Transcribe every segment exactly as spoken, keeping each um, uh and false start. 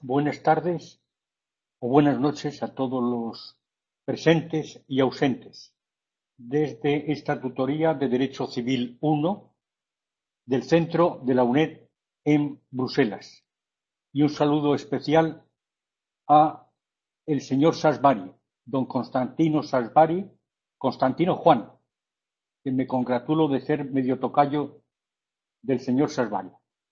Buenas tardes o buenas noches a todos los presentes y ausentes desde esta tutoría de Derecho Civil uno del Centro de la UNED en Bruselas. Y un saludo especial a el señor Sasbari, don Constantino Sasbari, Constantino Juan, que me congratulo de ser medio tocayo del señor Sasbari.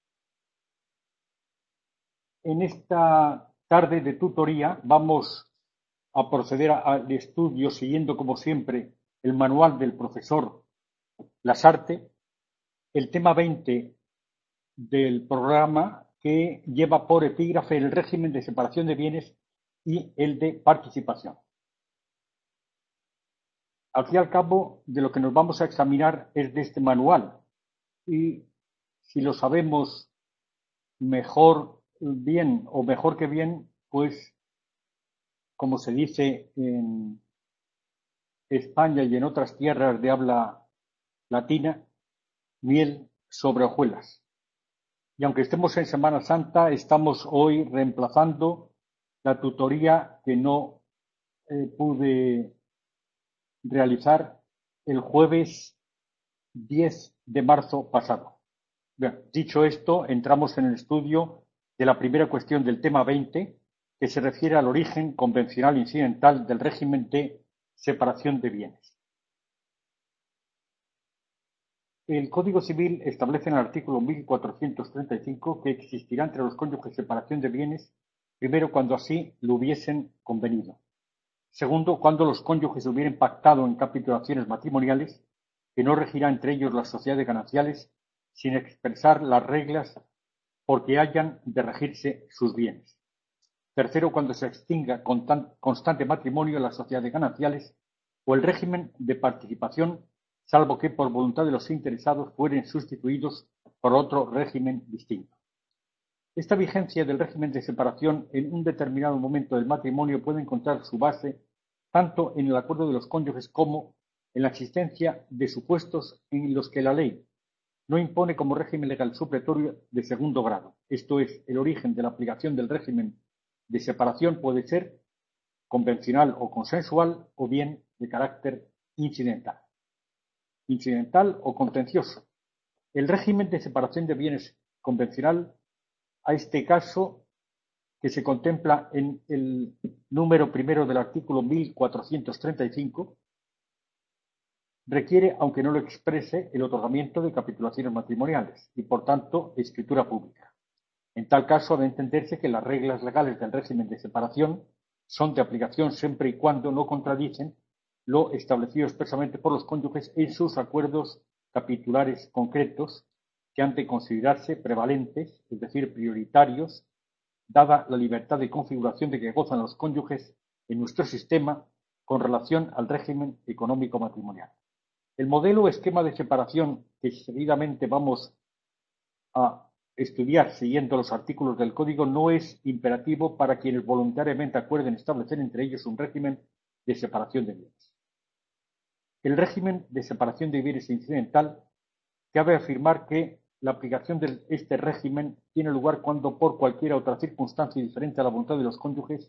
En esta tarde de tutoría vamos a proceder al estudio siguiendo, como siempre, el manual del profesor Lasarte, el tema veinte del programa, que lleva por epígrafe el régimen de separación de bienes y el de participación. Al fin y al cabo, de lo que nos vamos a examinar es de este manual, y si lo sabemos mejor bien o mejor que bien, pues como se dice en España y en otras tierras de habla latina, miel sobre hojuelas. Y aunque estemos en Semana Santa, estamos hoy reemplazando la tutoría que no eh, pude realizar el jueves diez de marzo pasado. Bien, dicho esto, entramos en el estudio de la primera cuestión del tema veinte, que se refiere al origen convencional incidental del régimen de separación de bienes. El Código Civil establece en el artículo mil cuatrocientos treinta y cinco que existirá entre los cónyuges separación de bienes, primero, cuando así lo hubiesen convenido; segundo, cuando los cónyuges hubieren pactado en capitulaciones matrimoniales, que no regirá entre ellos las sociedades gananciales, sin expresar las reglas por que hayan de regirse sus bienes; tercero, cuando se extinga con tan constante matrimonio las sociedades gananciales o el régimen de participación, salvo que por voluntad de los interesados fueren sustituidos por otro régimen distinto. Esta vigencia del régimen de separación en un determinado momento del matrimonio puede encontrar su base tanto en el acuerdo de los cónyuges como en la existencia de supuestos en los que la ley no impone como régimen legal supletorio de segundo grado. Esto es, el origen de la aplicación del régimen de separación puede ser convencional o consensual, o bien de carácter incidental. Incidental o contencioso. El régimen de separación de bienes convencional, a este caso que se contempla en el número primero del artículo mil cuatrocientos treinta y cinco, requiere, aunque no lo exprese, el otorgamiento de capitulaciones matrimoniales y, por tanto, escritura pública. En tal caso, ha de entenderse que las reglas legales del régimen de separación son de aplicación siempre y cuando no contradicen lo establecido expresamente por los cónyuges en sus acuerdos capitulares concretos, que han de considerarse prevalentes, es decir, prioritarios, dada la libertad de configuración de que gozan los cónyuges en nuestro sistema con relación al régimen económico matrimonial. El modelo o esquema de separación que seguidamente vamos a estudiar siguiendo los artículos del Código no es imperativo para quienes voluntariamente acuerden establecer entre ellos un régimen de separación de bienes. El régimen de separación de bienes incidental cabe afirmar que la aplicación de este régimen tiene lugar cuando, por cualquier otra circunstancia diferente a la voluntad de los cónyuges,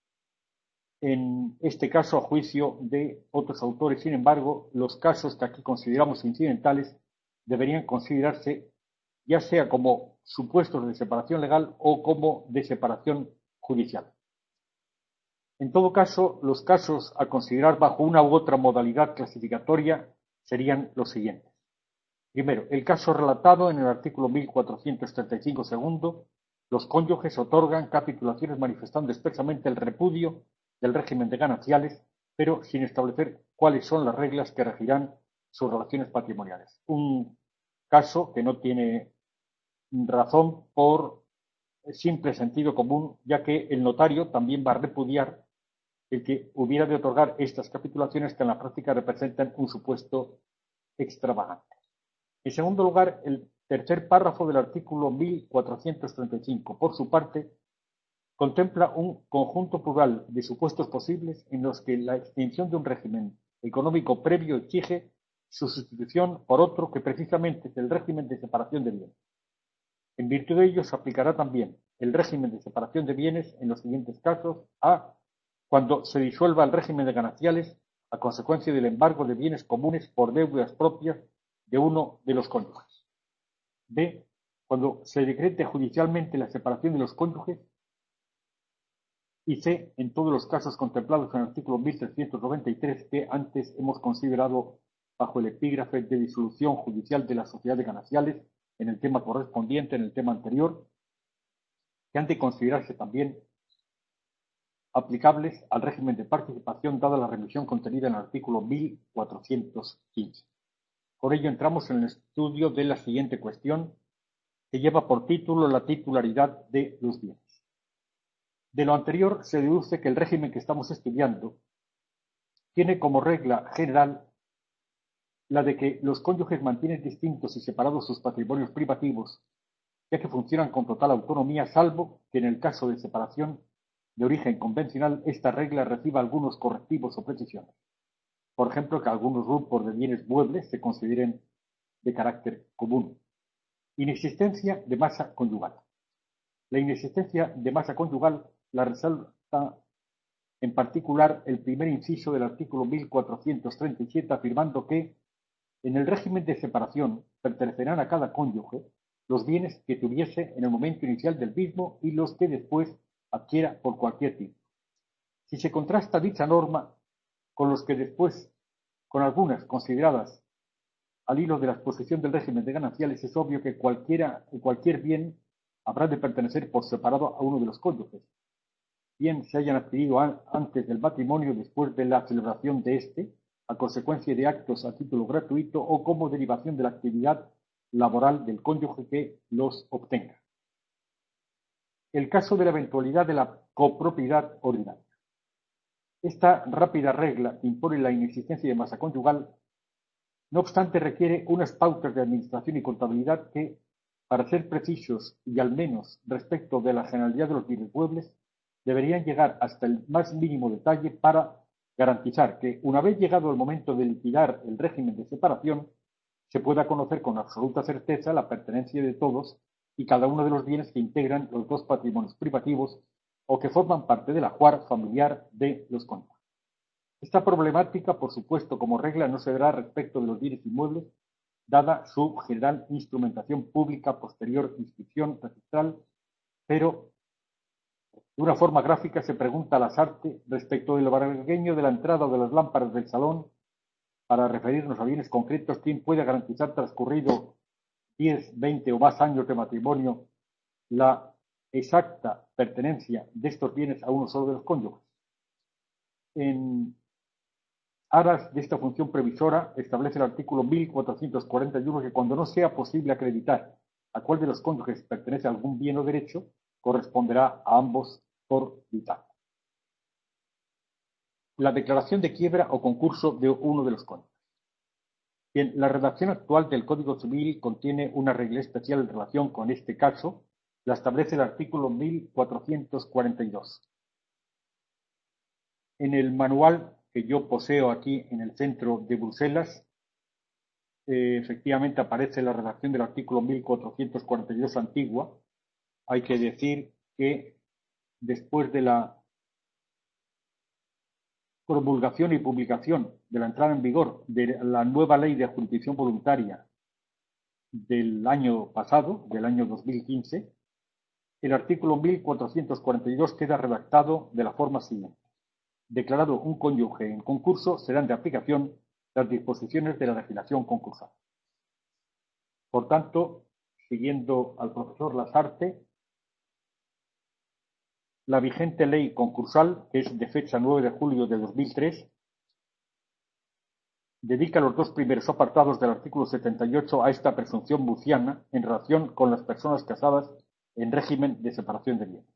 en este caso a juicio de otros autores, sin embargo, los casos que aquí consideramos incidentales deberían considerarse ya sea como supuestos de separación legal o como de separación judicial. En todo caso, los casos a considerar bajo una u otra modalidad clasificatoria serían los siguientes. Primero, el caso relatado en el artículo mil cuatrocientos treinta y cinco segundo, los cónyuges otorgan capitulaciones manifestando expresamente el repudio del régimen de gananciales, pero sin establecer cuáles son las reglas que regirán sus relaciones patrimoniales. Un caso que no tiene razón por simple sentido común, ya que el notario también va a repudiar el que hubiera de otorgar estas capitulaciones que en la práctica representan un supuesto extravagante. En segundo lugar, el tercer párrafo del artículo mil cuatrocientos treinta y cinco, por su parte, contempla un conjunto plural de supuestos posibles en los que la extinción de un régimen económico previo exige su sustitución por otro que precisamente es el régimen de separación de bienes. En virtud de ello, se aplicará también el régimen de separación de bienes en los siguientes casos: A. Cuando se disuelva el régimen de gananciales a consecuencia del embargo de bienes comunes por deudas propias de uno de los cónyuges. B. Cuando se decrete judicialmente la separación de los cónyuges. Y C. En todos los casos contemplados en el artículo mil trescientos noventa y tres que antes hemos considerado bajo el epígrafe de disolución judicial de la sociedad de gananciales en el tema correspondiente, en el tema anterior, que han de considerarse también aplicables al régimen de participación dada la remisión contenida en el artículo mil cuatrocientos quince. Por ello entramos en el estudio de la siguiente cuestión, que lleva por título la titularidad de los bienes. De lo anterior se deduce que el régimen que estamos estudiando tiene como regla general la de que los cónyuges mantienen distintos y separados sus patrimonios privativos, ya que funcionan con total autonomía, salvo que en el caso de separación de origen convencional esta regla reciba algunos correctivos o precisiones. Por ejemplo, que algunos grupos de bienes muebles se consideren de carácter común. Inexistencia de masa conyugal. La inexistencia de masa conyugal la resalta en particular el primer inciso del artículo mil cuatrocientos treinta y siete, afirmando que en el régimen de separación pertenecerán a cada cónyuge los bienes que tuviese en el momento inicial del mismo y los que después adquiera por cualquier tipo. Si se contrasta dicha norma con los que después, con algunas consideradas al hilo de la exposición del régimen de gananciales, es obvio que cualquiera, cualquier bien habrá de pertenecer por separado a uno de los cónyuges, bien se hayan adquirido antes del matrimonio, después de la celebración de éste, a consecuencia de actos a título gratuito o como derivación de la actividad laboral del cónyuge que los obtenga. El caso de la eventualidad de la copropiedad ordinaria. Esta rápida regla que impone la inexistencia de masa conyugal, no obstante, requiere unas pautas de administración y contabilidad que, para ser precisos y al menos respecto de la generalidad de los bienes muebles, deberían llegar hasta el más mínimo detalle para garantizar que, una vez llegado el momento de liquidar el régimen de separación, se pueda conocer con absoluta certeza la pertenencia de todos y cada uno de los bienes que integran los dos patrimonios privativos o que forman parte del ajuar familiar de los cónyuges. Esta problemática, por supuesto, como regla, no se dará respecto de los bienes inmuebles, dada su general instrumentación pública, posterior inscripción registral, pero de una forma gráfica se pregunta a Lasarte respecto del vargueño de la entrada o de las lámparas del salón, para referirnos a bienes concretos, quién puede garantizar, transcurrido diez, veinte o más años de matrimonio, la exacta pertenencia de estos bienes a uno solo de los cónyuges. En aras de esta función previsora, establece el artículo mil cuatrocientos cuarenta y uno que cuando no sea posible acreditar a cuál de los cónyuges pertenece a algún bien o derecho, corresponderá a ambos por mitad. La declaración de quiebra o concurso de uno de los cónyuges. Bien, la redacción actual del Código Civil contiene una regla especial en relación con este caso, la establece el artículo mil cuatrocientos cuarenta y dos. En el manual que yo poseo aquí en el centro de Bruselas, eh, efectivamente aparece la redacción del artículo mil cuatrocientos cuarenta y dos antigua. Hay que decir que después de la promulgación y publicación de la entrada en vigor de la nueva ley de jurisdicción voluntaria del año pasado, del año dos mil quince, el artículo mil cuatrocientos cuarenta y dos queda redactado de la forma siguiente. Declarado un cónyuge en concurso, serán de aplicación las disposiciones de la legislación concursal. Por tanto, siguiendo al profesor Lasarte, la vigente ley concursal, que es de fecha nueve de julio de dos mil tres, dedica los dos primeros apartados del artículo setenta y ocho a esta presunción muciana en relación con las personas casadas en régimen de separación de bienes.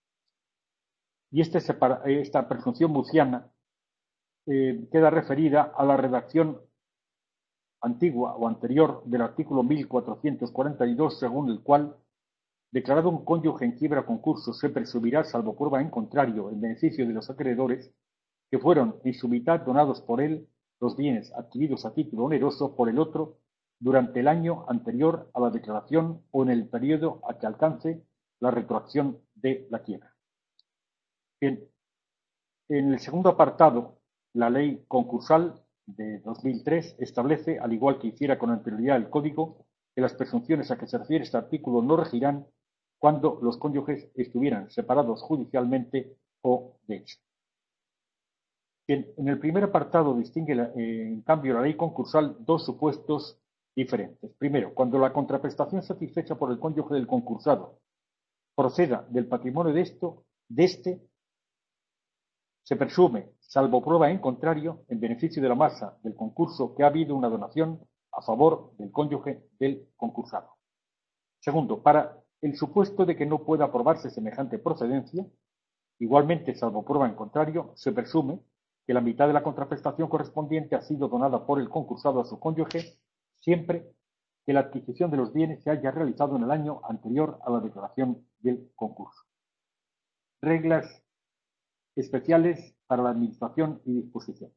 Y este separa, esta presunción muciana eh, queda referida a la redacción antigua o anterior del artículo mil cuatrocientos cuarenta y dos, según el cual, declarado un cónyuge en quiebra concurso, se presumirá, salvo prueba en contrario, en beneficio de los acreedores, que fueron en su mitad donados por él los bienes adquiridos a título oneroso por el otro durante el año anterior a la declaración o en el periodo a que alcance la retroacción de la quiebra. Bien, en el segundo apartado, la ley concursal de dos mil tres establece, al igual que hiciera con anterioridad el Código, que las presunciones a que se refiere este artículo no regirán cuando los cónyuges estuvieran separados judicialmente o de hecho. Bien, en el primer apartado distingue, la, eh, en cambio, la ley concursal dos supuestos diferentes. Primero, cuando la contraprestación satisfecha por el cónyuge del concursado proceda del patrimonio de, esto, de este, se presume, salvo prueba en contrario, en beneficio de la masa del concurso, que ha habido una donación a favor del cónyuge del concursado. Segundo, para el supuesto de que no pueda probarse semejante procedencia, igualmente, salvo prueba en contrario, se presume que la mitad de la contraprestación correspondiente ha sido donada por el concursado a su cónyuge, siempre que la adquisición de los bienes se haya realizado en el año anterior a la declaración del concurso. Reglas especiales para la administración y disposición.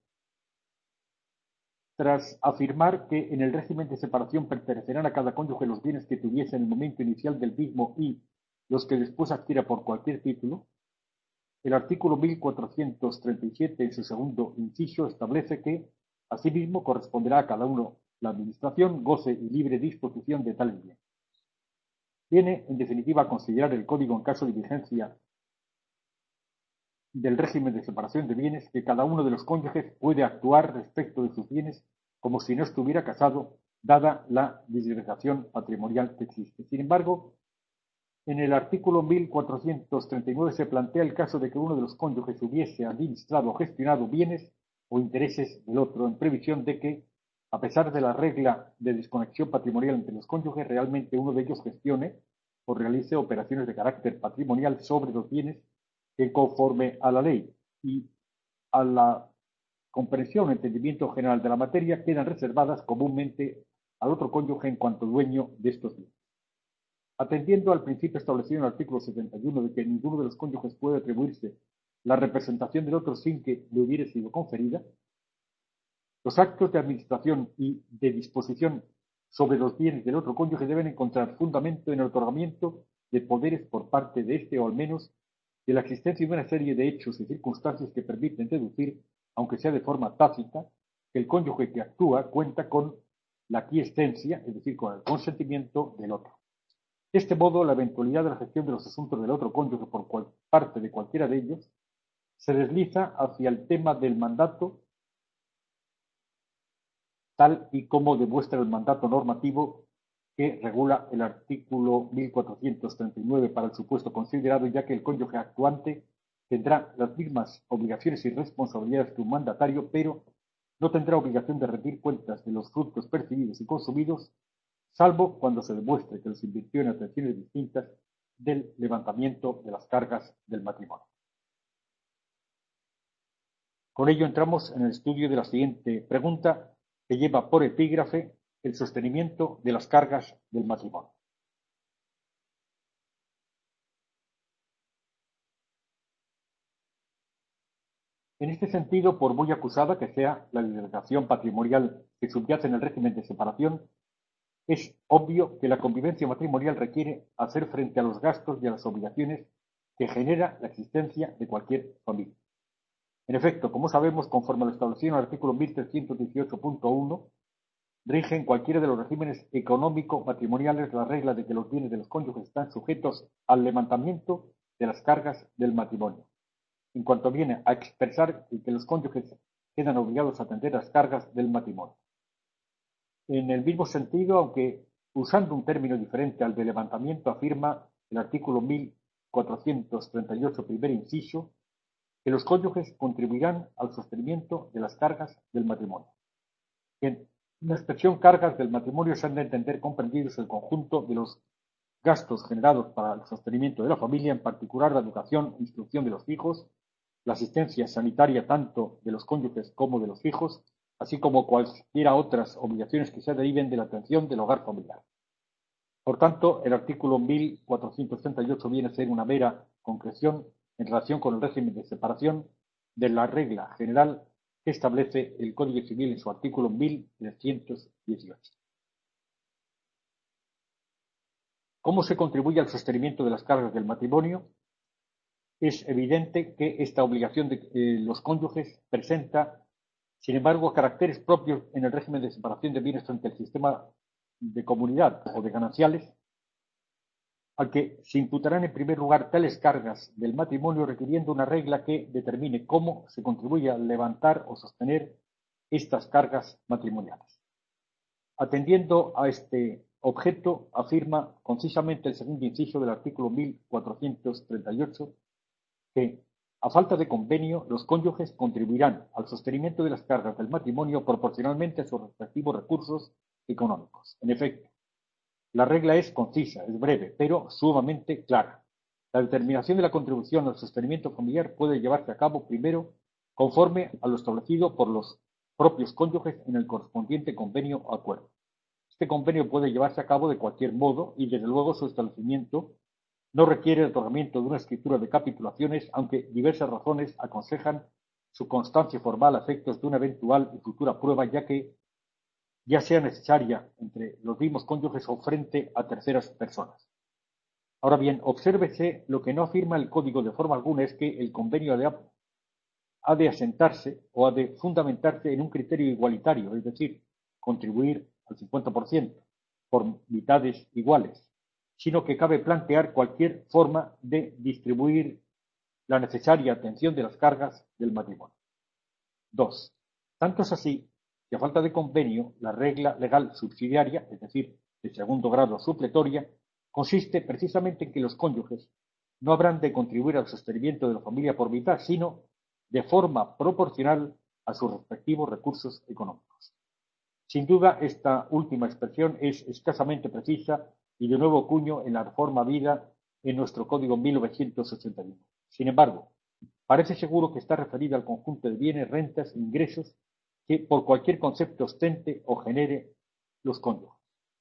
Tras afirmar que en el régimen de separación pertenecerán a cada cónyuge los bienes que tuviese en el momento inicial del mismo y los que después adquiera por cualquier título, el artículo mil cuatrocientos treinta y siete, en su segundo inciso, establece que, asimismo, corresponderá a cada uno la administración, goce y libre disposición de tales bienes. Viene, en definitiva, a considerar el Código, en caso de vigencia del régimen de separación de bienes, que cada uno de los cónyuges puede actuar respecto de sus bienes como si no estuviera casado, dada la disgregación patrimonial que existe. Sin embargo, en el artículo mil cuatrocientos treinta y nueve se plantea el caso de que uno de los cónyuges hubiese administrado o gestionado bienes o intereses del otro, en previsión de que, a pesar de la regla de desconexión patrimonial entre los cónyuges, realmente uno de ellos gestione o realice operaciones de carácter patrimonial sobre los bienes que, conforme a la ley y a la comprensión o entendimiento general de la materia, quedan reservadas comúnmente al otro cónyuge en cuanto dueño de estos bienes. Atendiendo al principio establecido en el artículo setenta y uno de que ninguno de los cónyuges puede atribuirse la representación del otro sin que le hubiere sido conferida, los actos de administración y de disposición sobre los bienes del otro cónyuge deben encontrar fundamento en el otorgamiento de poderes por parte de este, o al menos de la existencia de una serie de hechos y circunstancias que permiten deducir, aunque sea de forma tácita, que el cónyuge que actúa cuenta con la quiescencia, es decir, con el consentimiento del otro. De este modo, la eventualidad de la gestión de los asuntos del otro cónyuge por cual, parte de cualquiera de ellos se desliza hacia el tema del mandato, tal y como demuestra el mandato normativo que regula el artículo mil cuatrocientos treinta y nueve para el supuesto considerado, ya que el cónyuge actuante tendrá las mismas obligaciones y responsabilidades que un mandatario, pero no tendrá obligación de rendir cuentas de los frutos percibidos y consumidos, salvo cuando se demuestre que los invirtió en atenciones distintas del levantamiento de las cargas del matrimonio. Con ello entramos en el estudio de la siguiente pregunta, que lleva por epígrafe el sostenimiento de las cargas del matrimonio. En este sentido, por muy acusada que sea la disgregación patrimonial que subyace en el régimen de separación, es obvio que la convivencia matrimonial requiere hacer frente a los gastos y a las obligaciones que genera la existencia de cualquier familia. En efecto, como sabemos, conforme a lo establecido en el artículo mil trescientos dieciocho punto uno, rige en cualquiera de los regímenes económico-matrimoniales la regla de que los bienes de los cónyuges están sujetos al levantamiento de las cargas del matrimonio, en cuanto viene a expresar que los cónyuges quedan obligados a atender las cargas del matrimonio. En el mismo sentido, aunque usando un término diferente al de levantamiento, afirma el artículo mil cuatrocientos treinta y ocho, primer inciso, que los cónyuges contribuirán al sostenimiento de las cargas del matrimonio. En la expresión cargas del matrimonio se han de entender comprendidos el conjunto de los gastos generados para el sostenimiento de la familia, en particular la educación e instrucción de los hijos, la asistencia sanitaria tanto de los cónyuges como de los hijos, así como cualquiera otras obligaciones que se deriven de la atención del hogar familiar. Por tanto, el artículo mil cuatrocientos treinta y ocho viene a ser una mera concreción en relación con el régimen de separación de la regla general que establece el Código Civil en su artículo mil trescientos dieciocho. ¿Cómo se contribuye al sostenimiento de las cargas del matrimonio? Es evidente que esta obligación de eh, los cónyuges presenta, sin embargo, caracteres propios en el régimen de separación de bienes frente al sistema de comunidad o de gananciales, al que se imputarán en primer lugar tales cargas del matrimonio requiriendo una regla que determine cómo se contribuye a levantar o sostener estas cargas matrimoniales. Atendiendo a este objeto, afirma concisamente el segundo inciso del artículo mil cuatrocientos treinta y ocho que, a falta de convenio, los cónyuges contribuirán al sostenimiento de las cargas del matrimonio proporcionalmente a sus respectivos recursos económicos. En efecto, la regla es concisa, es breve, pero sumamente clara. La determinación de la contribución al sostenimiento familiar puede llevarse a cabo primero conforme a lo establecido por los propios cónyuges en el correspondiente convenio o acuerdo. Este convenio puede llevarse a cabo de cualquier modo y, desde luego, su establecimiento no requiere el otorgamiento de una escritura de capitulaciones, aunque diversas razones aconsejan su constancia formal a efectos de una eventual y futura prueba, ya que ya sea necesaria entre los mismos cónyuges o frente a terceras personas. Ahora bien, obsérvese lo que no afirma el Código de forma alguna es que el convenio ha de, ha de asentarse o ha de fundamentarse en un criterio igualitario, es decir, contribuir al cincuenta por ciento por mitades iguales, sino que cabe plantear cualquier forma de distribuir la necesaria atención de las cargas del matrimonio. Dos. Tanto es así que a falta de convenio, la regla legal subsidiaria, es decir, de segundo grado supletoria, consiste precisamente en que los cónyuges no habrán de contribuir al sostenimiento de la familia por mitad, sino de forma proporcional a sus respectivos recursos económicos. Sin duda, esta última expresión es escasamente precisa y de nuevo cuño en la reforma habida en nuestro Código mil novecientos ochenta y uno. Sin embargo, parece seguro que está referida al conjunto de bienes, rentas e ingresos que por cualquier concepto ostente o genere los cónyuges.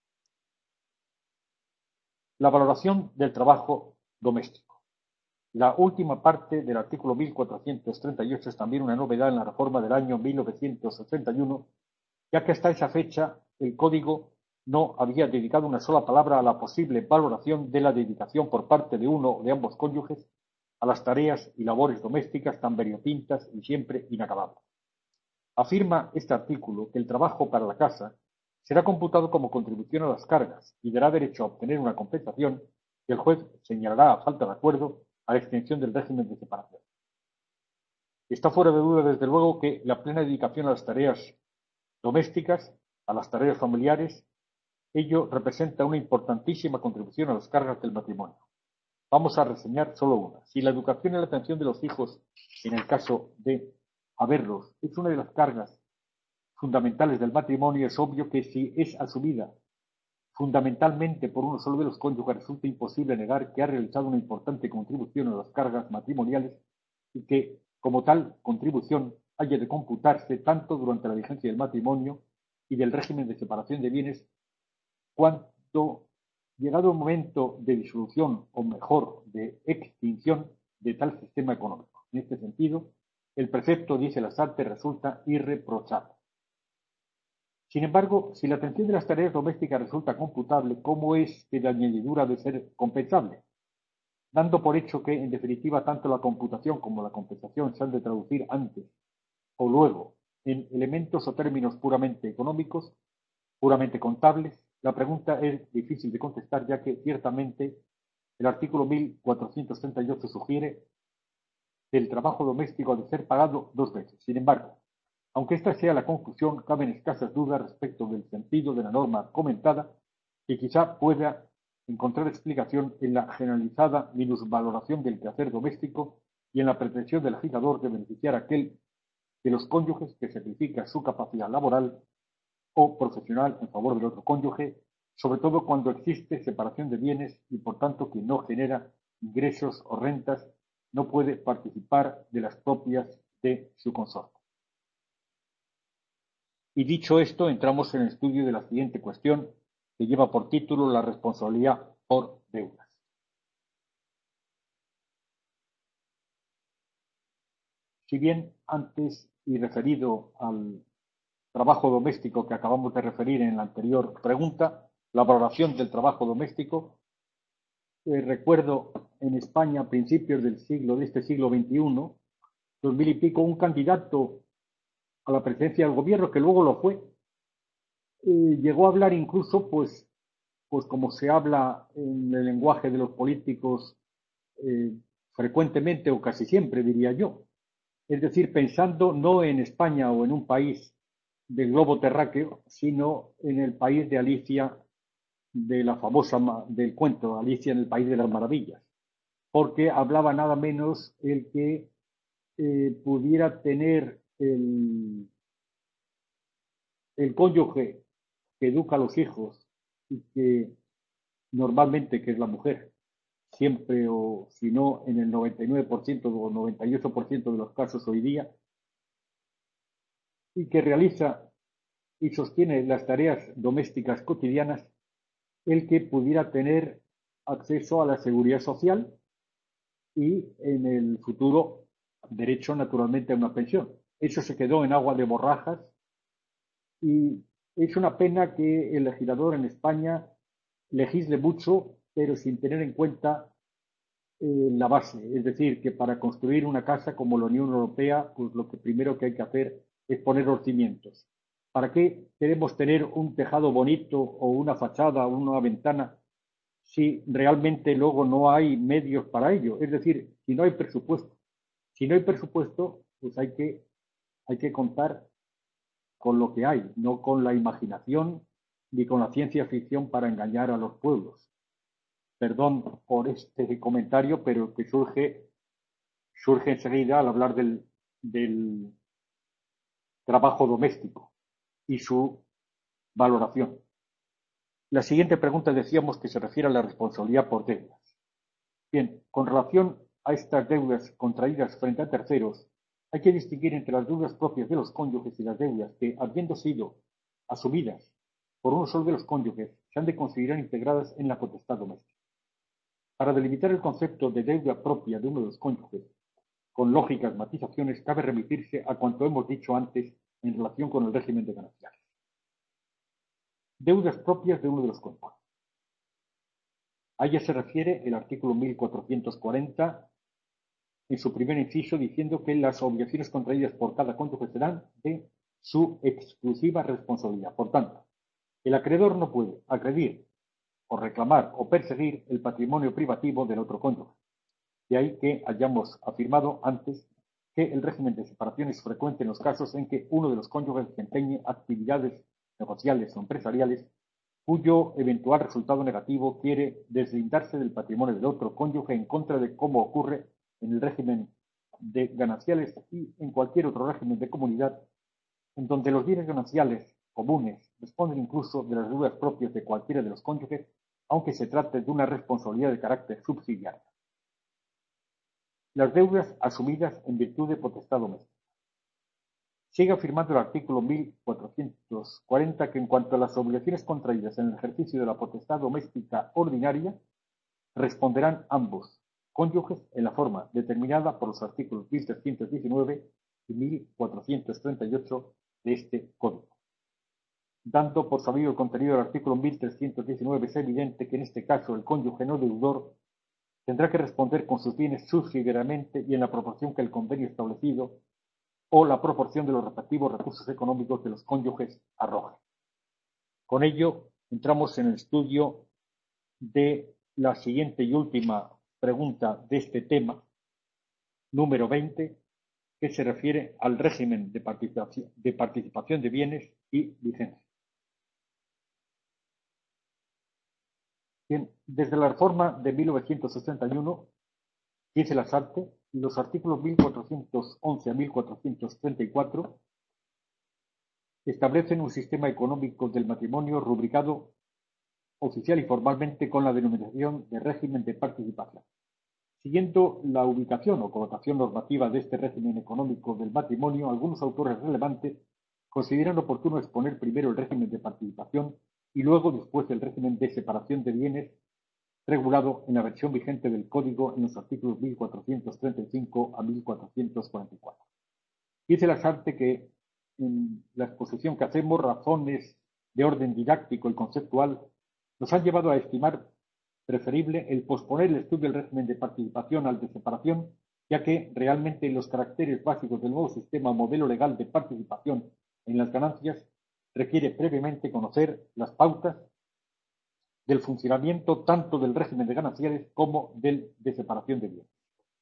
La valoración del trabajo doméstico. La última parte del artículo mil cuatrocientos treinta y ocho es también una novedad en la reforma del año mil novecientos ochenta y uno, ya que hasta esa fecha el Código no había dedicado una sola palabra a la posible valoración de la dedicación por parte de uno o de ambos cónyuges a las tareas y labores domésticas tan variopintas y siempre inacabables. Afirma este artículo que el trabajo para la casa será computado como contribución a las cargas y dará derecho a obtener una compensación que el juez señalará a falta de acuerdo a la extensión del régimen de separación. Está fuera de duda, desde luego, que la plena dedicación a las tareas domésticas, a las tareas familiares, ello representa una importantísima contribución a las cargas del matrimonio. Vamos a reseñar solo una. Si la educación y la atención de los hijos, en el caso de haberlos, es una de las cargas fundamentales del matrimonio, es obvio que si es asumida fundamentalmente por uno solo de los cónyuges, resulta imposible negar que ha realizado una importante contribución a las cargas matrimoniales y que, como tal contribución, haya de computarse tanto durante la vigencia del matrimonio y del régimen de separación de bienes, cuanto llegado el momento de disolución o mejor de extinción de tal sistema económico. En este sentido, el precepto, dice Lasarte, resulta irreprochable. Sin embargo, si la atención de las tareas domésticas resulta computable, ¿cómo es que la añadidura ha de ser compensable? Dando por hecho que, en definitiva, tanto la computación como la compensación se han de traducir antes o luego en elementos o términos puramente económicos, puramente contables, la pregunta es difícil de contestar, ya que ciertamente el artículo mil cuatrocientos treinta y ocho sugiere que el trabajo doméstico ha de ser pagado dos veces. Sin embargo, aunque esta sea la conclusión, caben escasas dudas respecto del sentido de la norma comentada, que quizá pueda encontrar explicación en la generalizada minusvaloración del quehacer doméstico y en la pretensión del legislador de beneficiar a aquel de los cónyuges que sacrifica su capacidad laboral o profesional en favor del otro cónyuge, sobre todo cuando existe separación de bienes y por tanto quien no genera ingresos o rentas no puede participar de las propias de su consorte. Y dicho esto, entramos en el estudio de la siguiente cuestión, que lleva por título la responsabilidad por deudas. Si bien antes y referido al trabajo doméstico que acabamos de referir en la anterior pregunta, la valoración del trabajo doméstico, eh, recuerdo en España a principios del siglo, de este siglo veintiuno, dos mil y pico, un candidato a la presidencia del gobierno, que luego lo fue, eh, llegó a hablar incluso, pues, pues como se habla en el lenguaje de los políticos eh, frecuentemente o casi siempre, diría yo. Es decir, pensando no en España o en un país del globo terráqueo, sino en el país de Alicia, de la famosa, del cuento Alicia en el País de las Maravillas, porque hablaba nada menos el que eh, pudiera tener el, el cónyuge que educa a los hijos y que normalmente, que es la mujer, siempre o si no en el noventa y nueve por ciento o noventa y ocho por ciento de los casos hoy día, y que realiza y sostiene las tareas domésticas cotidianas, el que pudiera tener acceso a la seguridad social y en el futuro derecho naturalmente a una pensión. Eso se quedó en agua de borrajas y es una pena que el legislador en España legisle mucho, pero sin tener en cuenta eh, la base. Es decir, que para construir una casa como la Unión Europea, pues lo que primero que hay que hacer es poner los cimientos. ¿Para qué queremos tener un tejado bonito o una fachada o una ventana si realmente luego no hay medios para ello? Es decir, si no hay presupuesto. Si no hay presupuesto, pues hay que, hay que contar con lo que hay, no con la imaginación ni con la ciencia ficción para engañar a los pueblos. Perdón por este comentario, pero que surge, surge enseguida al hablar del, del trabajo doméstico y su valoración. La siguiente pregunta decíamos que se refiere a la responsabilidad por deudas. Bien, con relación a estas deudas contraídas frente a terceros, hay que distinguir entre las deudas propias de los cónyuges y las deudas que, habiendo sido asumidas por uno solo de los cónyuges, se han de considerar integradas en la potestad doméstica. Para delimitar el concepto de deuda propia de uno de los cónyuges, con lógicas matizaciones, cabe remitirse a cuanto hemos dicho antes en relación con el régimen de gananciales. Deudas propias de uno de los cónyuges. A ella se refiere el artículo mil cuatrocientos cuarenta en su primer inciso, diciendo que las obligaciones contraídas por cada cónyuge serán de su exclusiva responsabilidad. Por tanto, el acreedor no puede agredir o reclamar o perseguir el patrimonio privativo del otro cónyuge. De ahí que hayamos afirmado antes que el régimen de separación es frecuente en los casos en que uno de los cónyuges desempeñe actividades negociales o empresariales cuyo eventual resultado negativo quiere deslindarse del patrimonio del otro cónyuge, en contra de cómo ocurre en el régimen de gananciales y en cualquier otro régimen de comunidad, en donde los bienes gananciales comunes responden incluso de las deudas propias de cualquiera de los cónyuges, aunque se trate de una responsabilidad de carácter subsidiario. Las deudas asumidas en virtud de potestad doméstica. Sigue afirmando el artículo mil cuatrocientos cuarenta que en cuanto a las obligaciones contraídas en el ejercicio de la potestad doméstica ordinaria, responderán ambos cónyuges en la forma determinada por los artículos mil trescientos diecinueve y mil cuatrocientos treinta y ocho de este Código. Dando por sabido el contenido del artículo mil trescientos diecinueve, es evidente que en este caso el cónyuge no deudor tendrá que responder con sus bienes subsidiariamente y en la proporción que el convenio establecido o la proporción de los respectivos recursos económicos de los cónyuges arroje. Con ello, entramos en el estudio de la siguiente y última pregunta de este tema, número veinte, que se refiere al régimen de participación de, participación de bienes y vigencia. Bien, desde la reforma de mil novecientos sesenta y uno, dice la Sarte, y los artículos mil cuatrocientos once a mil cuatrocientos treinta y cuatro establecen un sistema económico del matrimonio rubricado oficial y formalmente con la denominación de régimen de participación. Siguiendo la ubicación o colocación normativa de este régimen económico del matrimonio, algunos autores relevantes consideran oportuno exponer primero el régimen de participación y luego después el régimen de separación de bienes regulado en la versión vigente del Código en los artículos mil cuatrocientos treinta y cinco a mil cuatrocientos cuarenta y cuatro. Dice la Sarte que en la exposición que hacemos, razones de orden didáctico y conceptual nos han llevado a estimar preferible el posponer el estudio del régimen de participación al de separación, ya que realmente los caracteres básicos del nuevo sistema o modelo legal de participación en las ganancias requiere previamente conocer las pautas del funcionamiento tanto del régimen de gananciales como del de separación de bienes.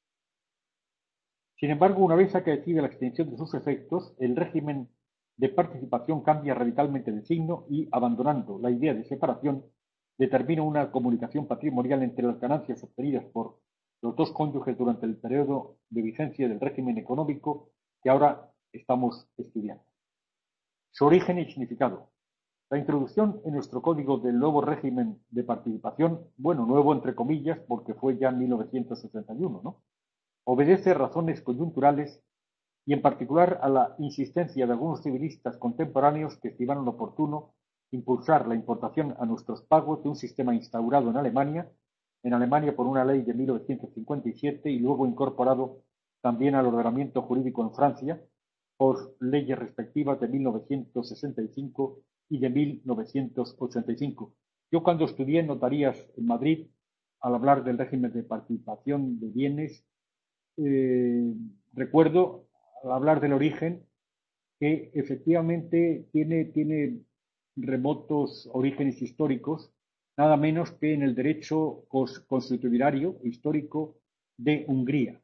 Sin embargo, una vez acaecida la extensión de sus efectos, el régimen de participación cambia radicalmente de signo y, abandonando la idea de separación, determina una comunicación patrimonial entre las ganancias obtenidas por los dos cónyuges durante el periodo de vigencia del régimen económico que ahora estamos estudiando. Su origen y significado. La introducción en nuestro código del nuevo régimen de participación, bueno, nuevo entre comillas, porque fue ya en mil novecientos sesenta y uno, ¿no? Obedece a razones coyunturales y en particular a la insistencia de algunos civilistas contemporáneos que estimaron oportuno impulsar la importación a nuestros pagos de un sistema instaurado en Alemania, en Alemania por una ley de mil novecientos cincuenta y siete y luego incorporado también al ordenamiento jurídico en Francia por leyes respectivas de mil novecientos sesenta y cinco y de mil novecientos ochenta y cinco. Yo cuando estudié en notarías en Madrid, al hablar del régimen de participación de bienes, eh, recuerdo al hablar del origen que efectivamente tiene, tiene remotos orígenes históricos, nada menos que en el derecho consuetudinario histórico de Hungría.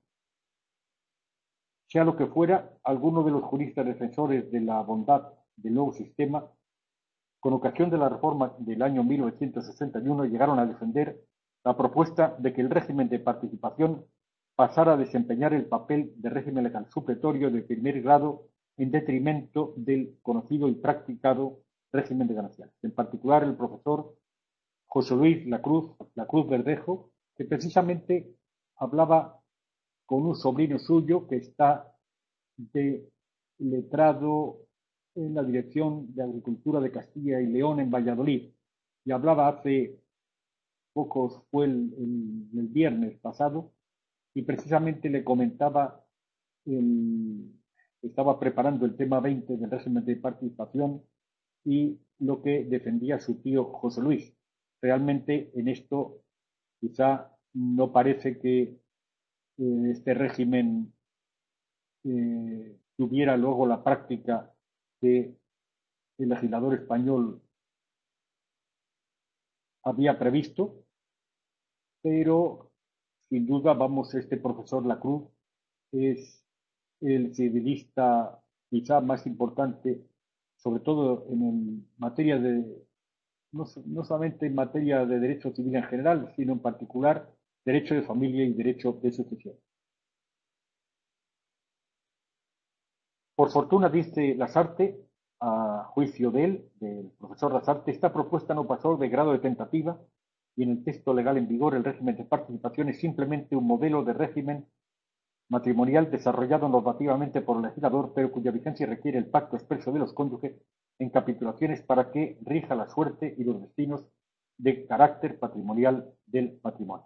Sea lo que fuera, algunos de los juristas defensores de la bondad del nuevo sistema, con ocasión de la reforma del año mil novecientos sesenta y uno, llegaron a defender la propuesta de que el régimen de participación pasara a desempeñar el papel de régimen legal supletorio de primer grado en detrimento del conocido y practicado régimen de gananciales. En particular, el profesor José Luis Lacruz, Lacruz Verdejo, que precisamente hablaba con un sobrino suyo que está de letrado en la Dirección de Agricultura de Castilla y León en Valladolid, y hablaba hace pocos, fue el, el, el viernes pasado, y precisamente le comentaba, el, estaba preparando el tema veinte del régimen de participación y lo que defendía su tío José Luis. Realmente en esto quizá no parece que eh, este régimen eh, tuviera luego la práctica que el legislador español había previsto, pero sin duda, vamos, este profesor Lacruz es el civilista quizá más importante, sobre todo en materia de, no, no solamente en materia de derecho civil en general, sino en particular derecho de familia y derecho de sucesión. Por fortuna, dice Lasarte, a juicio de él, del profesor Lasarte, esta propuesta no pasó de grado de tentativa y en el texto legal en vigor el régimen de participación es simplemente un modelo de régimen matrimonial desarrollado normativamente por el legislador, pero cuya vigencia requiere el pacto expreso de los cónyuges en capitulaciones para que rija la suerte y los destinos de carácter patrimonial del matrimonio.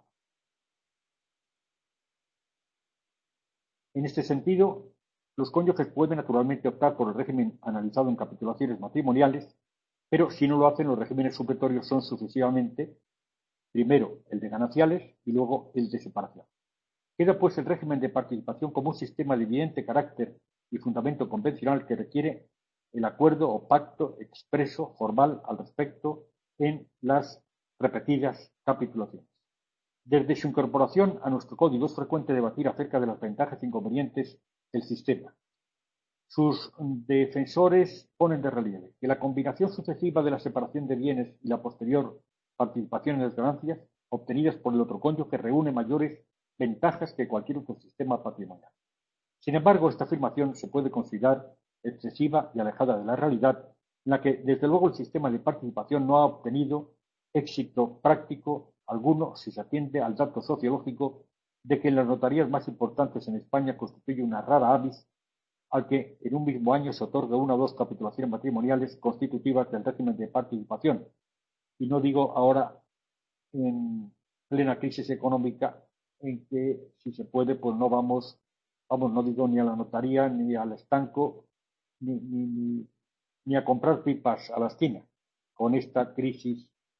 En este sentido, los cónyuges pueden naturalmente optar por el régimen analizado en capitulaciones matrimoniales, pero si no lo hacen, los regímenes supletorios son sucesivamente, primero el de gananciales y luego el de separación. Queda pues el régimen de participación como un sistema de evidente carácter y fundamento convencional que requiere el acuerdo o pacto expreso formal al respecto en las repetidas capitulaciones. Desde su incorporación a nuestro código es frecuente debatir acerca de las ventajas e inconvenientes del sistema. Sus defensores ponen de relieve que la combinación sucesiva de la separación de bienes y la posterior participación en las ganancias obtenidas por el otro cónyuge reúne mayores ventajas que cualquier otro sistema patrimonial. Sin embargo, esta afirmación se puede considerar excesiva y alejada de la realidad, en la que, desde luego, el sistema de participación no ha obtenido éxito práctico alguno si se atiende al dato sociológico de que en las notarías más importantes en España constituye una rara avis al que en un mismo año se otorga una o dos capitulaciones matrimoniales constitutivas del régimen de participación. Y no digo ahora en plena crisis económica en que, si se puede, pues no vamos, vamos, no digo ni a la notaría, ni al estanco, ni, ni, ni, ni a comprar pipas a la esquina, con esta crisis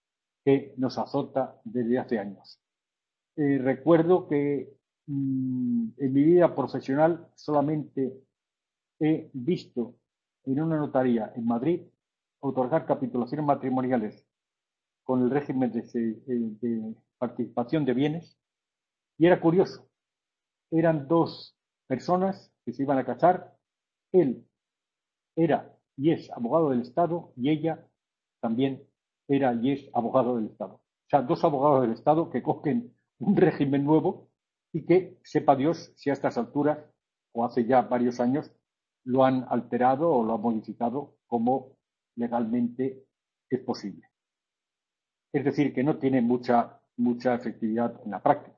que nos azota desde hace años. Eh, recuerdo que mmm, en mi vida profesional solamente he visto en una notaría en Madrid otorgar capitulaciones matrimoniales con el régimen de, de participación de bienes, y era curioso. Eran dos personas que se iban a casar. Él era y es abogado del Estado y ella también era y es abogado del Estado. O sea, dos abogados del Estado que cogen un régimen nuevo y que, sepa Dios, si a estas alturas o hace ya varios años lo han alterado o lo han modificado como legalmente es posible. Es decir, que no tiene mucha, mucha efectividad en la práctica.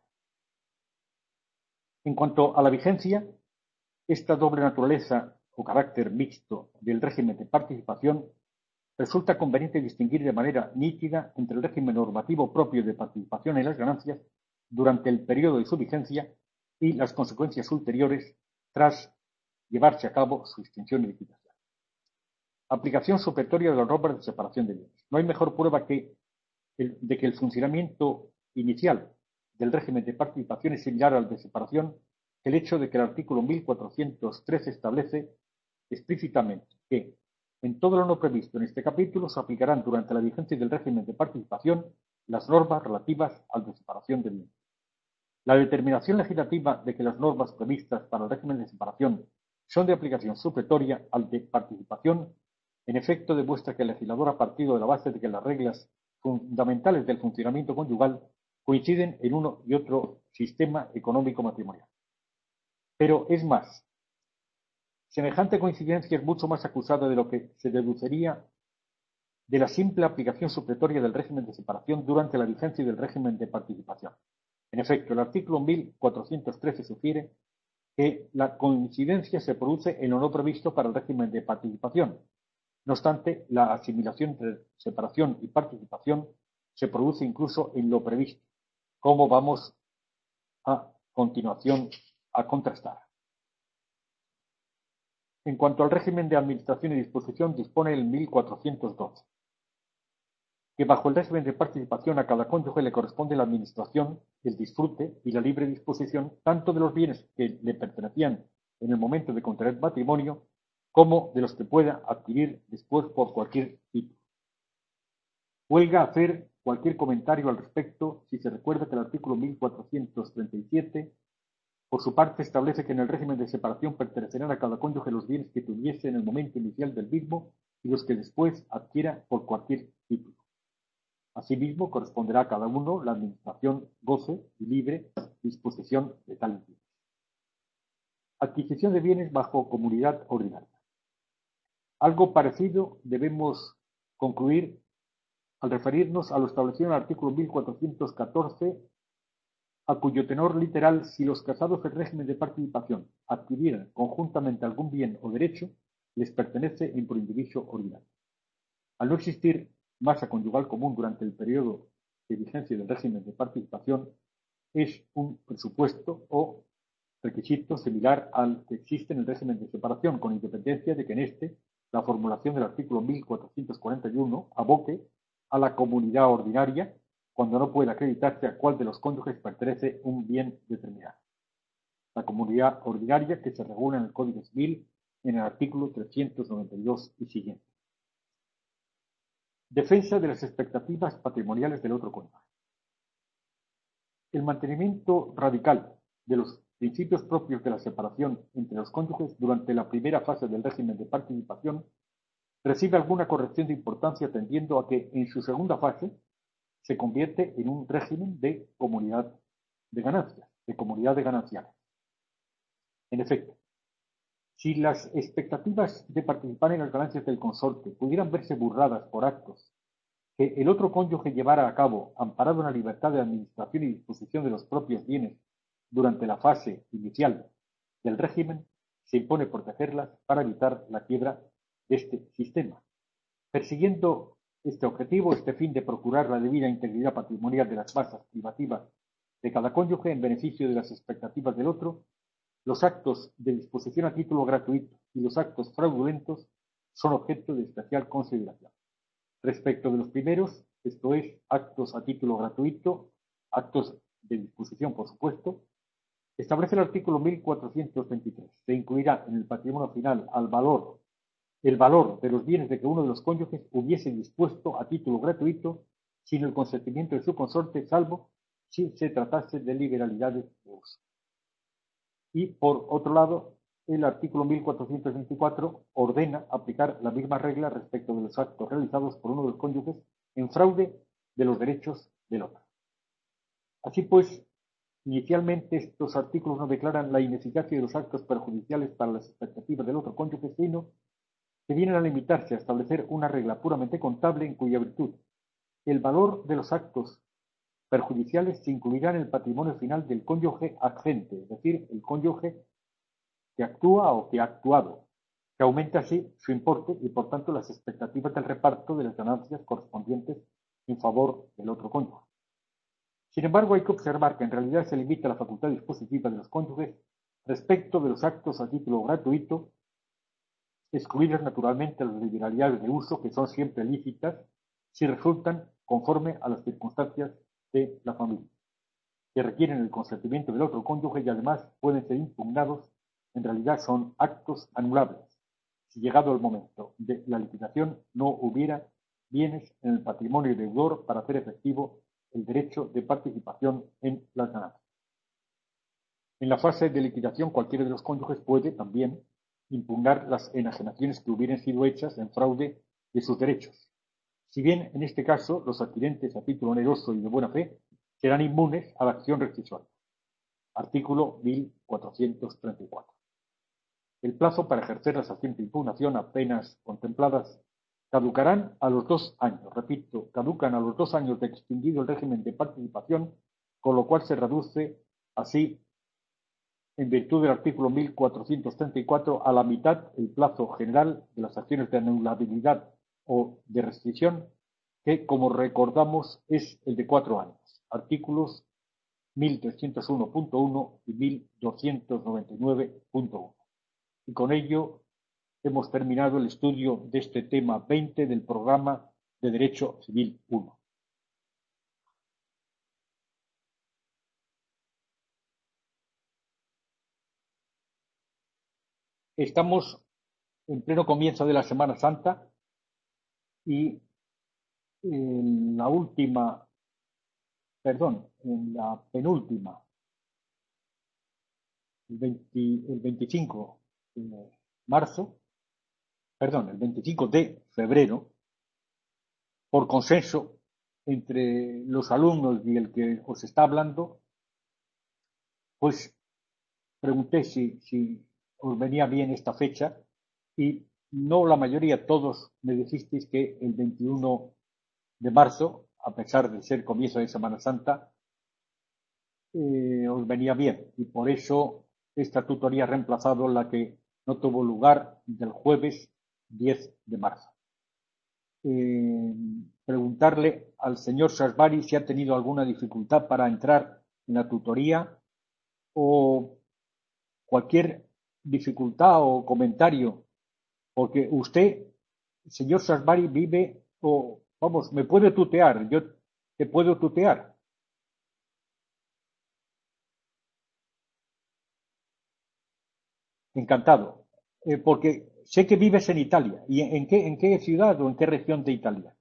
En cuanto a la vigencia, esta doble naturaleza o carácter mixto del régimen de participación resulta conveniente distinguir de manera nítida entre el régimen normativo propio de participación en las ganancias durante el periodo de su vigencia y las consecuencias ulteriores tras llevarse a cabo su extinción y liquidación. Aplicación supletoria de las normas de separación de bienes. No hay mejor prueba que el, de que el funcionamiento inicial del régimen de participación es similar al de separación que el hecho de que el artículo mil cuatrocientos trece establece explícitamente que en todo lo no previsto en este capítulo se aplicarán durante la vigencia del régimen de participación las normas relativas al de separación de bienes. La determinación legislativa de que las normas previstas para el régimen de separación son de aplicación supletoria al de participación, en efecto demuestra que el legislador ha partido de la base de que las reglas fundamentales del funcionamiento conyugal coinciden en uno y otro sistema económico matrimonial. Pero es más, semejante coincidencia es mucho más acusada de lo que se deduciría de la simple aplicación supletoria del régimen de separación durante la vigencia del régimen de participación. En efecto, el artículo mil cuatrocientos trece sugiere que la coincidencia se produce en lo no previsto para el régimen de participación. No obstante, la asimilación entre separación y participación se produce incluso en lo previsto, como vamos a continuación a contrastar. En cuanto al régimen de administración y disposición, dispone el mil cuatrocientos doce, que bajo el régimen de participación a cada cónyuge le corresponde la administración, el disfrute y la libre disposición tanto de los bienes que le pertenecían en el momento de contraer matrimonio como de los que pueda adquirir después por cualquier título. Huelga hacer cualquier comentario al respecto si se recuerda que el artículo mil cuatrocientos treinta y siete, por su parte, establece que en el régimen de separación pertenecerán a cada cónyuge los bienes que tuviese en el momento inicial del mismo y los que después adquiera por cualquier título. Asimismo, corresponderá a cada uno la administración, goce y libre disposición de tales bienes. Adquisición de bienes bajo comunidad ordinaria. Algo parecido debemos concluir al referirnos a lo establecido en el artículo mil cuatrocientos catorce, a cuyo tenor literal, si los casados en régimen de participación adquirieran conjuntamente algún bien o derecho, les pertenece en por indiviso ordinario. Al no existir masa conyugal común durante el periodo de vigencia del régimen de participación, es un presupuesto o requisito similar al que existe en el régimen de separación, con independencia de que en este la formulación del artículo mil cuatrocientos cuarenta y uno aboque a la comunidad ordinaria cuando no puede acreditarse a cuál de los cónyuges pertenece un bien determinado. La comunidad ordinaria que se regula en el Código Civil en el artículo trescientos noventa y dos y siguiente. Defensa de las expectativas patrimoniales del otro cónyuge. El mantenimiento radical de los principios propios de la separación entre los cónyuges durante la primera fase del régimen de participación recibe alguna corrección de importancia tendiendo a que en su segunda fase se convierte en un régimen de comunidad de ganancias, de comunidad de gananciales. En efecto, si las expectativas de participar en las ganancias del consorte pudieran verse burladas por actos que el otro cónyuge llevara a cabo amparado en la libertad de administración y disposición de los propios bienes durante la fase inicial del régimen, se impone protegerlas para evitar la quiebra de este sistema. Persiguiendo este objetivo, este fin de procurar la debida integridad patrimonial de las masas privativas de cada cónyuge en beneficio de las expectativas del otro, los actos de disposición a título gratuito y los actos fraudulentos son objeto de especial consideración. Respecto de los primeros, esto es, actos a título gratuito, actos de disposición, por supuesto, establece el artículo mil cuatrocientos veintitrés. Se incluirá en el patrimonio final al valor, el valor de los bienes de que uno de los cónyuges hubiese dispuesto a título gratuito sin el consentimiento de su consorte, salvo si se tratase de liberalidades de uso. Y, por otro lado, el artículo mil cuatrocientos veinticuatro ordena aplicar la misma regla respecto de los actos realizados por uno de los cónyuges en fraude de los derechos del otro. Así pues, inicialmente estos artículos no declaran la ineficacia de los actos perjudiciales para las expectativas del otro cónyuge, sino que vienen a limitarse a establecer una regla puramente contable en cuya virtud el valor de los actos perjudiciales se incluirá en el patrimonio final del cónyuge agente, es decir, el cónyuge que actúa o que ha actuado, que aumenta así su importe y, por tanto, las expectativas del reparto de las ganancias correspondientes en favor del otro cónyuge. Sin embargo, hay que observar que en realidad se limita la facultad dispositiva de los cónyuges respecto de los actos a título gratuito, excluidas naturalmente las liberalidades de uso, que son siempre lícitas si resultan conforme a las circunstancias de la familia, que requieren el consentimiento del otro cónyuge y además pueden ser impugnados. En realidad son actos anulables si, llegado el momento de la liquidación, no hubiera bienes en el patrimonio deudor para hacer efectivo el derecho de participación en las ganancias. En la fase de liquidación, cualquiera de los cónyuges puede también impugnar las enajenaciones que hubieran sido hechas en fraude de sus derechos, si bien en este caso los adquirentes a título oneroso y de buena fe serán inmunes a la acción rescisória. Artículo mil cuatrocientos treinta y cuatro. El plazo para ejercer las acciones de impugnación apenas contempladas caducarán a los dos años. Repito, caducan a los dos años de extinguido el régimen de participación, con lo cual se reduce así, en virtud del artículo mil cuatrocientos treinta y cuatro, a la mitad el plazo general de las acciones de anulabilidad o de rescisión, que, como recordamos, es el de cuatro años. Artículos mil trescientos uno punto uno y mil doscientos noventa y nueve punto uno. Y con ello hemos terminado el estudio de este tema veinte del programa de Derecho Civil uno. Estamos en pleno comienzo de la Semana Santa y en la última, perdón, en la penúltima, el, veinte, el veinticinco de marzo, perdón, el veinticinco de febrero, por consenso entre los alumnos y el que os está hablando, pues pregunté si, si os venía bien esta fecha y no la mayoría, todos me dijisteis que el veintiuno de marzo, a pesar de ser comienzo de Semana Santa, eh, os venía bien y por eso esta tutoría ha reemplazado la que no tuvo lugar del jueves diez de marzo. Eh, preguntarle al señor Sasbari si ha tenido alguna dificultad para entrar en la tutoría o cualquier dificultad o comentario, porque usted, señor Sasbari, vive o, vamos, me puede tutear, yo te puedo tutear. Encantado, eh, porque sé que vives en Italia. ¿Y en qué, en qué ciudad o en qué región de Italia?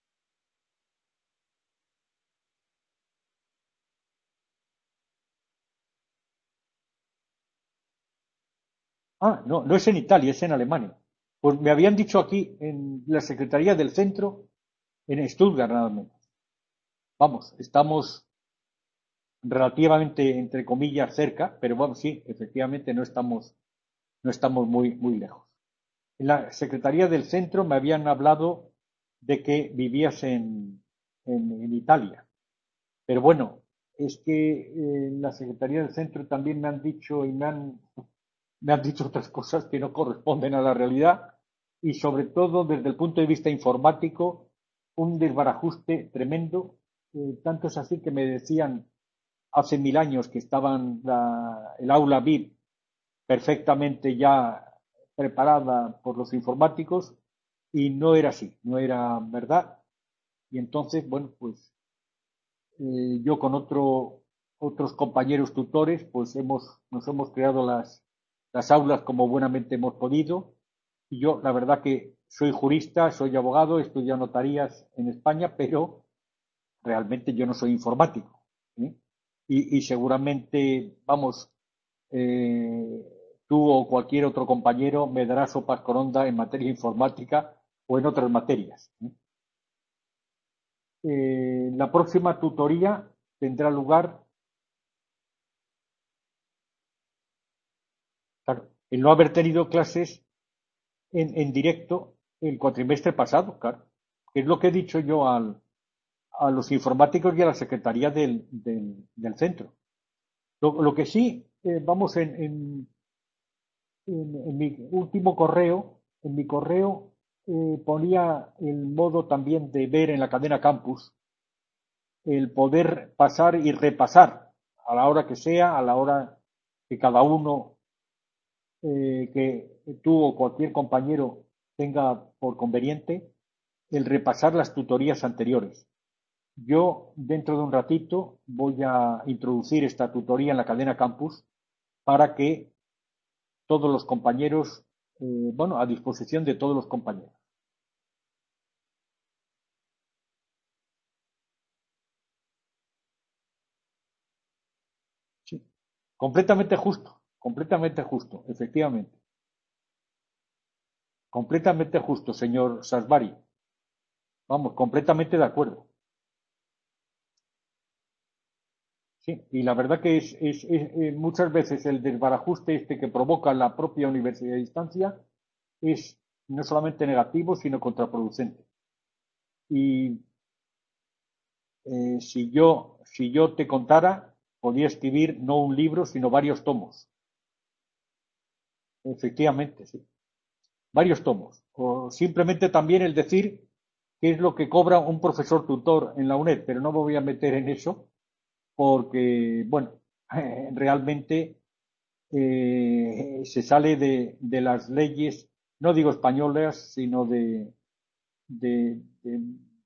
Ah, no, no es en Italia, es en Alemania. Pues me habían dicho aquí en la Secretaría del Centro, en Stuttgart nada menos. Vamos, estamos relativamente, entre comillas, cerca, pero vamos, sí, efectivamente no estamos, no estamos muy, muy lejos. En la Secretaría del Centro me habían hablado de que vivías en, en, en Italia. Pero bueno, es que en la Secretaría del Centro también me han dicho y me han, me han dicho otras cosas que no corresponden a la realidad y sobre todo desde el punto de vista informático un desbarajuste tremendo. Eh, tanto es así que me decían hace mil años que estaban la, el aula V I P perfectamente ya preparada por los informáticos y no era así, no era verdad. Y entonces, bueno, pues eh, yo con otro, otros compañeros tutores, pues hemos, nos hemos creado las, las aulas como buenamente hemos podido. Y yo, la verdad que soy jurista, soy abogado, he estudiado notarías en España, pero realmente yo no soy informático. ¿Eh? Y, y seguramente, vamos, eh, tú o cualquier otro compañero me dará sopas con onda en materia informática o en otras materias. ¿Eh? Eh, la próxima tutoría tendrá lugar, claro, el no haber tenido clases en, en directo el cuatrimestre pasado, claro, que es lo que he dicho yo al, a los informáticos y a la secretaría del, del, del centro. Lo, lo, que sí, eh, vamos, en, en, en, en, mi último correo, en mi correo eh, ponía el modo también de ver en la cadena campus el poder pasar y repasar a la hora que sea, a la hora que cada uno, eh, que tú o cualquier compañero tenga por conveniente, el repasar las tutorías anteriores. Yo, dentro de un ratito, voy a introducir esta tutoría en la cadena campus para que todos los compañeros, eh, bueno, a disposición de todos los compañeros. Sí. Completamente justo, completamente justo, efectivamente. Completamente justo, señor Sasbari. Vamos, completamente de acuerdo. Sí, y la verdad que es, es, es, eh, muchas veces el desbarajuste este que provoca la propia universidad de distancia es no solamente negativo, sino contraproducente. Y eh, si yo, si yo te contara, podría escribir no un libro, sino varios tomos. Efectivamente, sí. Varios tomos. O simplemente también el decir qué es lo que cobra un profesor tutor en la UNED, pero no me voy a meter en eso porque, bueno, realmente eh, se sale de, de, las leyes, no digo españolas, sino de, de, de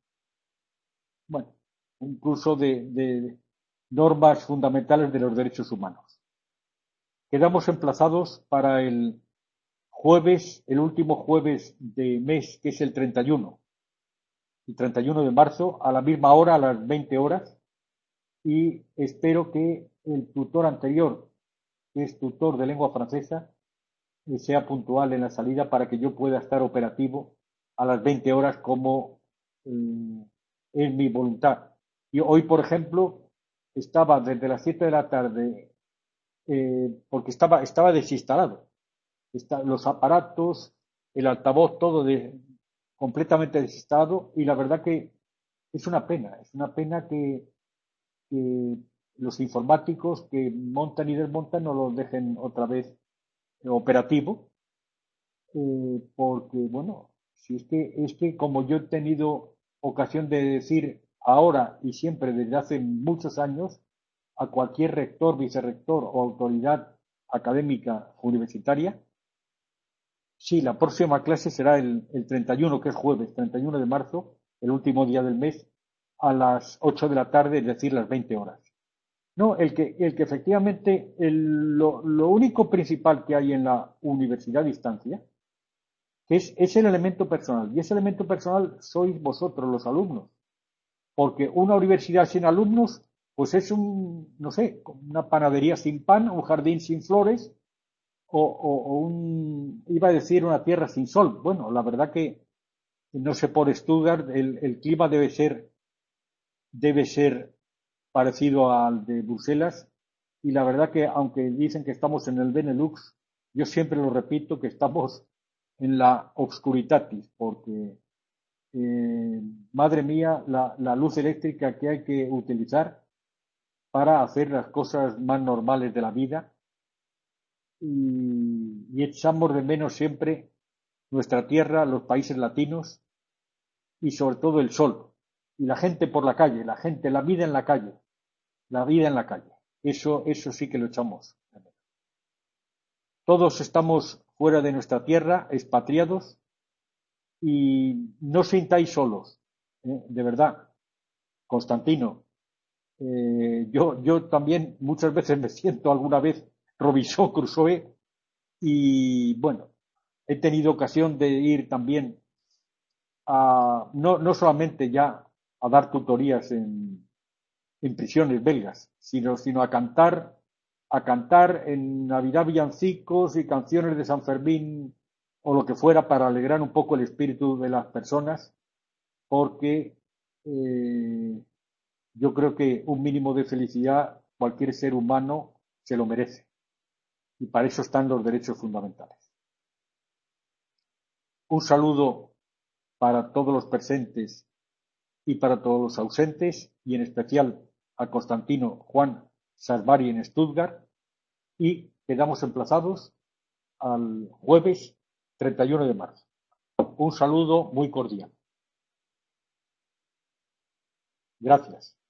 bueno, incluso de, de normas fundamentales de los derechos humanos. Quedamos emplazados para el jueves, el último jueves de mes, que es el treinta y uno, el treinta y uno de marzo, a la misma hora, a las veinte horas, y espero que el tutor anterior, que es tutor de lengua francesa, sea puntual en la salida para que yo pueda estar operativo a las veinte horas como eh, es mi voluntad. Y hoy, por ejemplo, estaba desde las siete de la tarde, eh, porque estaba, estaba desinstalado. Está, los aparatos, el altavoz, todo de, completamente desinstalado y la verdad que es una pena, es una pena que, que los informáticos que montan y desmontan no los dejen otra vez operativo, eh, porque, bueno, si es que, es que como yo he tenido ocasión de decir ahora y siempre desde hace muchos años a cualquier rector, vicerrector o autoridad académica universitaria, sí, la próxima clase será el, el treinta y uno, que es jueves, treinta y uno de marzo, el último día del mes, a las ocho de la tarde, es decir, las veinte horas. No, el que, el que efectivamente, el, lo, lo único principal que hay en la universidad a distancia es, es el elemento personal. Y ese elemento personal sois vosotros, los alumnos. Porque una universidad sin alumnos, pues es un, no sé, una panadería sin pan, un jardín sin flores, o, o, o un, iba a decir una tierra sin sol. Bueno, la verdad que, no sé, por Stuttgart el, el clima debe ser, debe ser parecido al de Bruselas. Y la verdad que, aunque dicen que estamos en el Benelux, yo siempre lo repito que estamos en la obscuritatis, porque eh, madre mía, la, la luz eléctrica que hay que utilizar para hacer las cosas más normales de la vida y, y echamos de menos siempre nuestra tierra, los países latinos y sobre todo el sol y la gente por la calle, la gente, la vida en la calle, la vida en la calle. Eso, eso sí que lo echamos. Todos estamos fuera de nuestra tierra, expatriados, y no os sintáis solos. ¿eh? De verdad, Constantino, eh, yo, yo también muchas veces me siento alguna vez Robinson Crusoe y bueno, he tenido ocasión de ir también a, no, no solamente ya a dar tutorías en, en prisiones belgas, sino, sino a cantar, a cantar en Navidad villancicos y canciones de San Fermín o lo que fuera para alegrar un poco el espíritu de las personas, porque eh, yo creo que un mínimo de felicidad cualquier ser humano se lo merece y para eso están los derechos fundamentales. Un saludo para todos los presentes y para todos los ausentes, y en especial a Constantino Juan Sasbari en Stuttgart, y quedamos emplazados al jueves treinta y uno de marzo. Un saludo muy cordial. Gracias.